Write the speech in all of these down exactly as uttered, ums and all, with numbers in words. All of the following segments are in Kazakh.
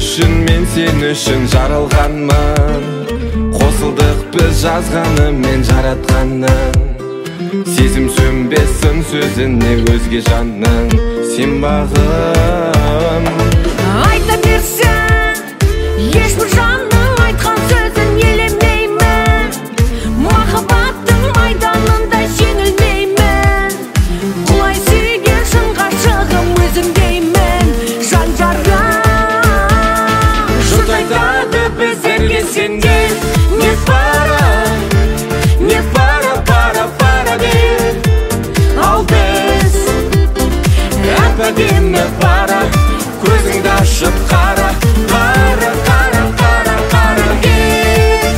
үшін мен сен үшін жаралғанмын. Қосылдық біз жазғаны мен жаратқанның. Сезім сөнбес сын сөзіне өзге жанның. Сен бағым. Айта берсең, ешбір жанның айтқан сөзін елемеймін. Махаббаттың майданында жеңілмеймін. Құлай сүйген шын ғашығым өзімдеймін. Жан жарым. Жұрт айтады біздерге сенген. Не пара, не пара, пара, пара деп. Ал біз әп-әдемі пара. Көзіңді ашып қара, қара, қара, қара, қара деп.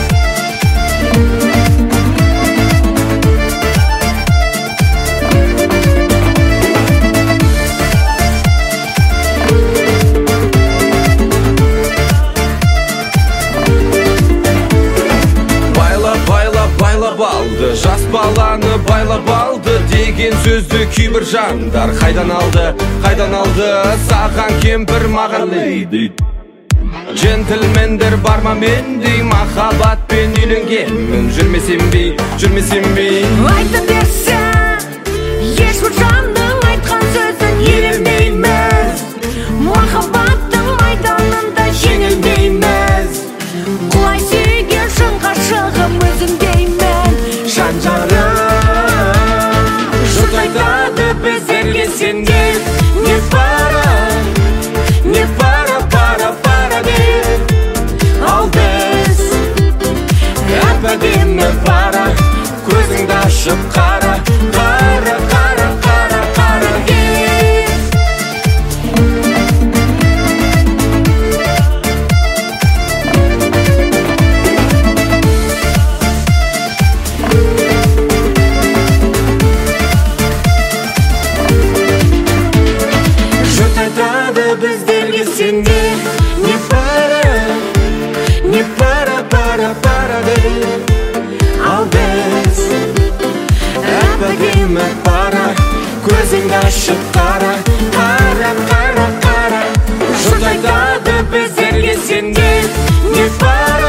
Байла, байла, байлап алды, жас баланы байлап алды деген сөзді кейбір жандар қайдан алды, қайдан алды? Саған кемпір, маған лейди. Джентльмендер бар ма мендей, махаббатпен үйленгенмін. Жүрмесем бей, жүрмесем бей. Айта берсең, ешбір жанның айтқан сөзін елемейміз. Махаббаттың майданында жеңілмейміз. Құлай сүйген шын ғашығым өзімдеймін. Жан жарым. Жұрт айтады біздерге сенген. Не пара, не пара, пара, пара деп. Ал біз әп-әдемі пара. Көзіңді ашып қара, қара, қара, қара, қара деп. Жұрт айтады біздерге сенген. Не пара, не пара, пара, пара деп. Ал біз әп-әдемі пара. Көзіңді ашып қара, қара, қара, қара. Жұрт айтады біздерге сенген. Не пара.